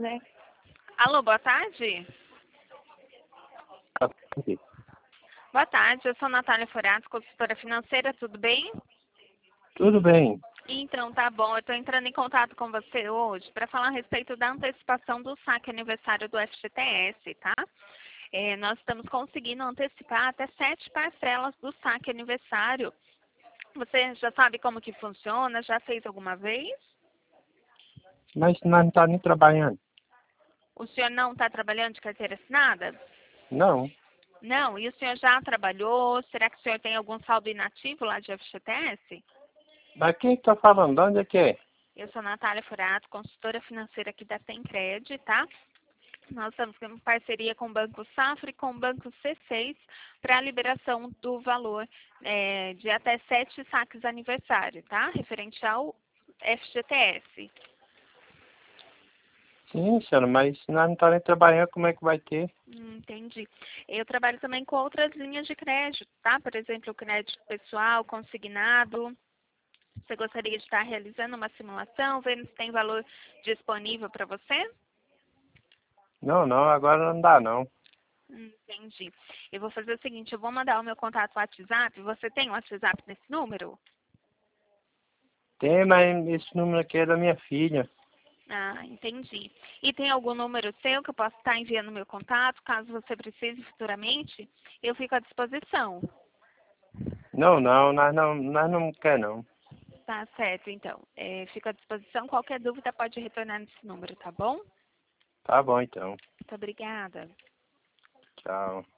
né? Alô, boa tarde. Boa tarde, eu sou Natália Forato, consultora financeira, tudo bem? Tudo bem. Então, tá bom, eu estou entrando em contato com você hoje para falar a respeito da antecipação do saque aniversário do FGTS, tá? Nós estamos conseguindo antecipar até 7 parcelas do saque aniversário. Você já sabe como que funciona? Já fez alguma vez? Mas nós não está nem trabalhando. O senhor não está trabalhando de carteira assinada? Não. Não, e o senhor já trabalhou? Será que o senhor tem algum saldo inativo lá de FGTS? Mas quem está falando? De onde é que é? Eu sou Natália Furato, consultora financeira aqui da Temcred, tá? Nós estamos em parceria com o Banco Safra e com o Banco C6 para a liberação do valor de até 7 saques aniversário, tá? Referente ao FGTS. Sim, senhora, mas se nós não está nem trabalhando, como é que vai ter? Entendi. Eu trabalho também com outras linhas de crédito, tá? Por exemplo, o crédito pessoal, consignado. Você gostaria de estar realizando uma simulação, vendo se tem valor disponível para você? Não, agora não dá não. Entendi. Eu vou fazer o seguinte, eu vou mandar o meu contato WhatsApp. Você tem um WhatsApp nesse número? Tem, mas esse número aqui é da minha filha. Ah, entendi. E tem algum número seu que eu possa estar enviando meu contato, caso você precise futuramente? Eu fico à disposição. Não, nós não quer não. Tá certo, então. Fico à disposição. Qualquer dúvida pode retornar nesse número, tá bom? Tá bom então. Muito obrigada. Tchau.